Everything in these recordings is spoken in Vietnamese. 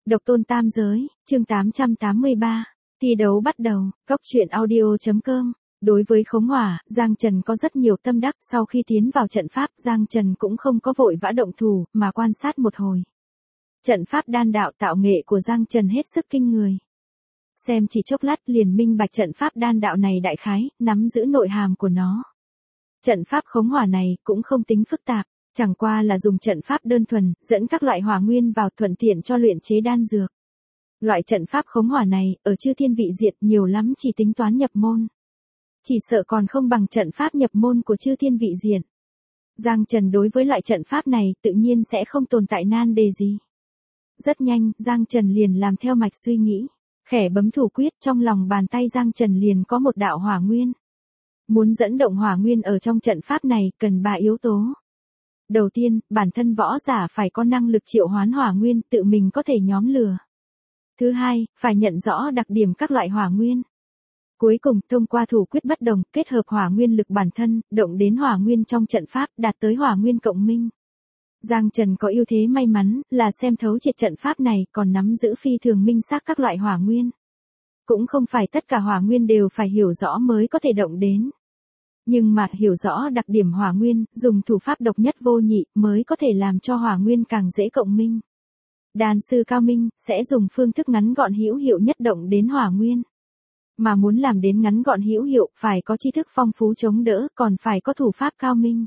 Độc tôn tam giới, chương 883. Thi đấu bắt đầu, góc truyện audio.com. Đối với khống hỏa, Giang Trần có rất nhiều tâm đắc. Sau khi tiến vào trận pháp, Giang Trần cũng không có vội vã động thủ, mà quan sát một hồi. Trận pháp đan đạo tạo nghệ của Giang Trần hết sức kinh người. Xem chỉ chốc lát liền minh bạch trận pháp đan đạo này đại khái, nắm giữ nội hàm của nó. Trận pháp khống hỏa này cũng không tính phức tạp, chẳng qua là dùng trận pháp đơn thuần, dẫn các loại hỏa nguyên vào thuận tiện cho luyện chế đan dược. Loại trận pháp khống hỏa này, ở chư thiên vị diệt nhiều lắm chỉ tính toán nhập môn. Chỉ sợ còn không bằng trận pháp nhập môn của chư thiên vị diệt. Giang Trần đối với loại trận pháp này tự nhiên sẽ không tồn tại nan đề gì. Rất nhanh, Giang Trần liền làm theo mạch suy nghĩ. Khẽ bấm thủ quyết, trong lòng bàn tay Giang Trần liền có một đạo hỏa nguyên. Muốn dẫn động hỏa nguyên ở trong trận pháp này cần 3 yếu tố. Đầu tiên, bản thân võ giả phải có năng lực triệu hoán hỏa nguyên tự mình có thể nhóm lửa. Thứ hai, phải nhận rõ đặc điểm các loại hỏa nguyên. Cuối cùng, thông qua thủ quyết bất đồng, kết hợp hỏa nguyên lực bản thân, động đến hỏa nguyên trong trận pháp, đạt tới hỏa nguyên cộng minh. Giang Trần có ưu thế may mắn, là xem thấu triệt trận pháp này, còn nắm giữ phi thường minh xác các loại hỏa nguyên. Cũng không phải tất cả hỏa nguyên đều phải hiểu rõ mới có thể động đến. Nhưng mà hiểu rõ đặc điểm hỏa nguyên, dùng thủ pháp độc nhất vô nhị, mới có thể làm cho hỏa nguyên càng dễ cộng minh. Đan sư cao minh, sẽ dùng phương thức ngắn gọn hữu hiệu nhất động đến hỏa nguyên. Mà muốn làm đến ngắn gọn hữu hiệu, phải có tri thức phong phú chống đỡ, còn phải có thủ pháp cao minh.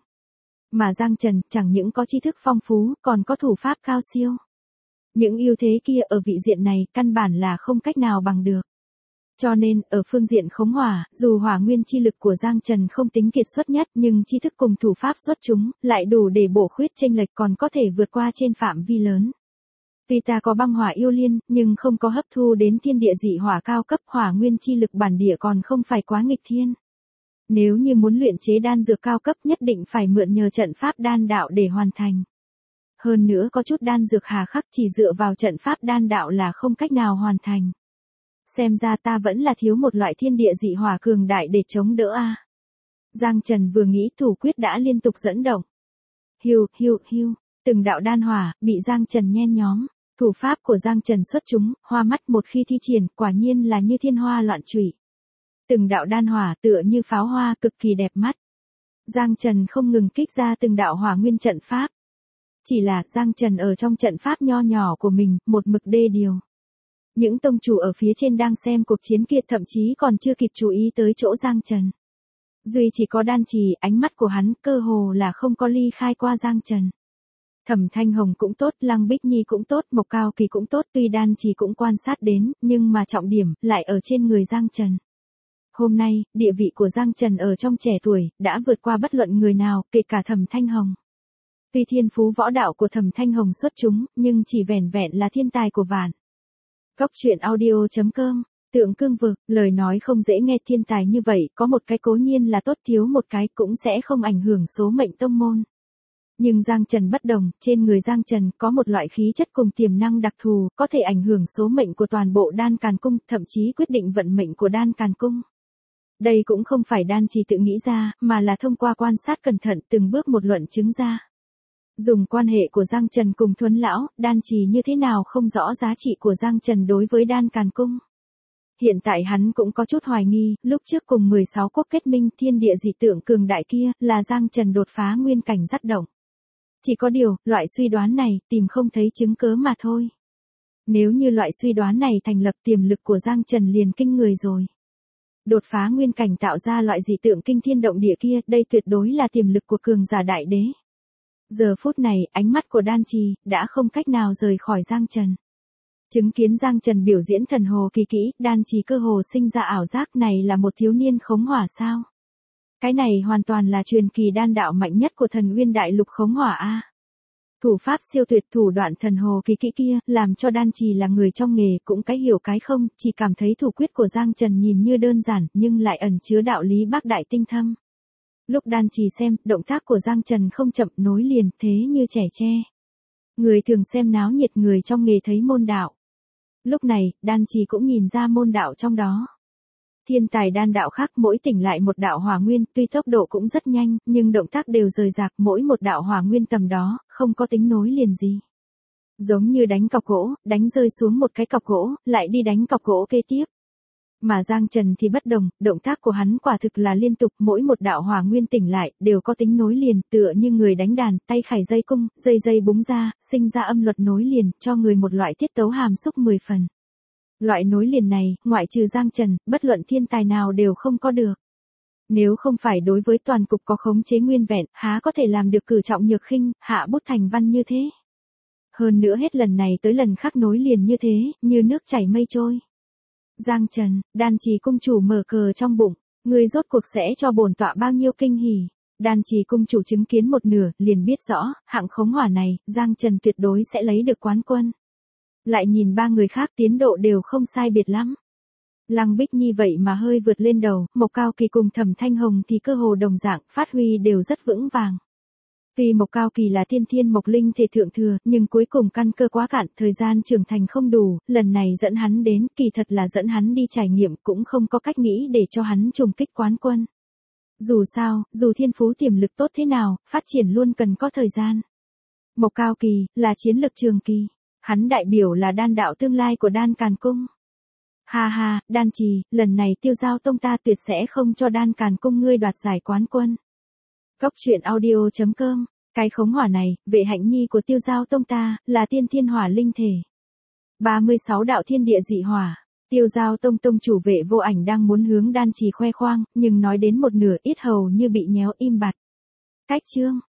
Mà Giang Trần, chẳng những có tri thức phong phú, còn có thủ pháp cao siêu. Những ưu thế kia ở vị diện này, căn bản là không cách nào bằng được. Cho nên, ở phương diện khống hỏa, dù hỏa nguyên chi lực của Giang Trần không tính kiệt xuất nhất, nhưng tri thức cùng thủ pháp xuất chúng, lại đủ để bổ khuyết chênh lệch, còn có thể vượt qua trên phạm vi lớn. Tuy ta có băng hỏa yêu liên, nhưng không có hấp thu đến thiên địa dị hỏa cao cấp, hỏa nguyên chi lực bản địa còn không phải quá nghịch thiên. Nếu như muốn luyện chế đan dược cao cấp nhất định phải mượn nhờ trận pháp đan đạo để hoàn thành. Hơn nữa có chút đan dược hà khắc chỉ dựa vào trận pháp đan đạo là không cách nào hoàn thành. Xem ra ta vẫn là thiếu một loại thiên địa dị hỏa cường đại để chống đỡ a. Giang Trần vừa nghĩ thủ quyết đã liên tục dẫn động. Hiu, hiu, hiu, từng đạo đan hỏa, bị Giang Trần nhen nhóm. Thủ pháp của Giang Trần xuất chúng, hoa mắt một khi thi triển, quả nhiên là như thiên hoa loạn trụy. Từng đạo đan hỏa tựa như pháo hoa cực kỳ đẹp mắt. Giang Trần không ngừng kích ra từng đạo hỏa nguyên trận pháp. Chỉ là Giang Trần ở trong trận pháp nho nhỏ của mình, một mực đê điều. Những tông chủ ở phía trên đang xem cuộc chiến kia thậm chí còn chưa kịp chú ý tới chỗ Giang Trần. Duy chỉ có Đan Trì, ánh mắt của hắn cơ hồ là không có ly khai qua Giang Trần. Thẩm Thanh Hồng cũng tốt, Lăng Bích Nhi cũng tốt, Mộc Cao Kỳ cũng tốt, tuy Đan Trì cũng quan sát đến, nhưng mà trọng điểm lại ở trên người Giang Trần. Hôm nay, địa vị của Giang Trần ở trong trẻ tuổi, đã vượt qua bất luận người nào, kể cả Thẩm Thanh Hồng. Tuy thiên phú võ đạo của Thẩm Thanh Hồng xuất chúng, nhưng chỉ vẻn vẹn là thiên tài của vạn. Góc truyện audio.com, Tượng Cương Vực, lời nói không dễ nghe, thiên tài như vậy, có một cái cố nhiên là tốt, thiếu một cái cũng sẽ không ảnh hưởng số mệnh tông môn. Nhưng Giang Trần bất đồng, trên người Giang Trần có một loại khí chất cùng tiềm năng đặc thù, có thể ảnh hưởng số mệnh của toàn bộ Đan Càn Cung, thậm chí quyết định vận mệnh của Đan Càn Cung. Đây cũng không phải Đan Trì tự nghĩ ra, mà là thông qua quan sát cẩn thận từng bước một luận chứng ra. Dùng quan hệ của Giang Trần cùng Thuấn Lão, Đan Trì như thế nào không rõ giá trị của Giang Trần đối với Đan Càn Cung. Hiện tại hắn cũng có chút hoài nghi, lúc trước cùng 16 quốc kết minh thiên địa dị tượng cường đại kia, là Giang Trần đột phá nguyên cảnh dắt động. Chỉ có điều, loại suy đoán này, tìm không thấy chứng cớ mà thôi. Nếu như loại suy đoán này thành lập, tiềm lực của Giang Trần liền kinh người rồi. Đột phá nguyên cảnh tạo ra loại dị tượng kinh thiên động địa kia, đây tuyệt đối là tiềm lực của cường giả đại đế. Giờ phút này, ánh mắt của Đan Trì, đã không cách nào rời khỏi Giang Trần. Chứng kiến Giang Trần biểu diễn thần hồ kỳ kỹ, Đan Trì cơ hồ sinh ra ảo giác, này là một thiếu niên khống hỏa sao? Cái này hoàn toàn là truyền kỳ đan đạo mạnh nhất của Thần Uyên Đại Lục khống hỏa a. Thủ pháp siêu tuyệt, thủ đoạn thần hồ kỳ kỹ kia, làm cho Đan Trì là người trong nghề cũng cái hiểu cái không, chỉ cảm thấy thủ quyết của Giang Trần nhìn như đơn giản, nhưng lại ẩn chứa đạo lý bác đại tinh thâm. Lúc Đan Trì xem, động tác của Giang Trần không chậm, nối liền, thế như trẻ tre. Người thường xem náo nhiệt, người trong nghề thấy môn đạo. Lúc này, Đan Trì cũng nhìn ra môn đạo trong đó. Thiên tài đan đạo khác mỗi tỉnh lại một đạo hỏa nguyên, tuy tốc độ cũng rất nhanh, nhưng động tác đều rời rạc, mỗi một đạo hỏa nguyên tầm đó, không có tính nối liền gì. Giống như đánh cọc gỗ, đánh rơi xuống một cái cọc gỗ, lại đi đánh cọc gỗ kế tiếp. Mà Giang Trần thì bất đồng, động tác của hắn quả thực là liên tục, mỗi một đạo hỏa nguyên tỉnh lại, đều có tính nối liền, tựa như người đánh đàn, tay khải dây cung, dây dây búng ra, sinh ra âm luật nối liền, cho người một loại tiết tấu hàm xúc 10 phần. Loại nối liền này, ngoại trừ Giang Trần, bất luận thiên tài nào đều không có được. Nếu không phải đối với toàn cục có khống chế nguyên vẹn, há có thể làm được cử trọng nhược khinh, hạ bút thành văn như thế. Hơn nữa hết lần này tới lần khác nối liền như thế, như nước chảy mây trôi. Giang Trần, đan trì cung chủ mở cờ trong bụng, người rốt cuộc sẽ cho bổn tọa bao nhiêu kinh hỉ. Đan trì cung chủ chứng kiến một nửa, liền biết rõ, hạng khống hỏa này, Giang Trần tuyệt đối sẽ lấy được quán quân. Lại nhìn ba người khác tiến độ đều không sai biệt lắm. Lăng Bích Nhi vậy mà hơi vượt lên đầu, Mộc Cao Kỳ cùng Thẩm Thanh Hồng thì cơ hồ đồng dạng, phát huy đều rất vững vàng. Vì Mộc Cao Kỳ là tiên thiên mộc linh thể thượng thừa, nhưng cuối cùng căn cơ quá cạn, thời gian trưởng thành không đủ, lần này dẫn hắn đến, kỳ thật là dẫn hắn đi trải nghiệm, cũng không có cách nghĩ để cho hắn trùng kích quán quân. Dù sao, dù thiên phú tiềm lực tốt thế nào, phát triển luôn cần có thời gian. Mộc Cao Kỳ, là chiến lực trường kỳ. Hắn đại biểu là đan đạo tương lai của đan càn cung. Ha ha, đan trì, lần này Tiêu Giao Tông ta tuyệt sẽ không cho đan càn cung ngươi đoạt giải quán quân. Góc truyện audio.com, cái khống hỏa này, vệ hạnh nhi của Tiêu Giao Tông ta, là tiên thiên hỏa linh thể. 36 đạo thiên địa dị hỏa. Tiêu Giao Tông tông chủ Vệ Vô Ảnh đang muốn hướng đan trì khoe khoang, nhưng nói đến một nửa ít hầu như bị nhéo im bặt. Cách chương.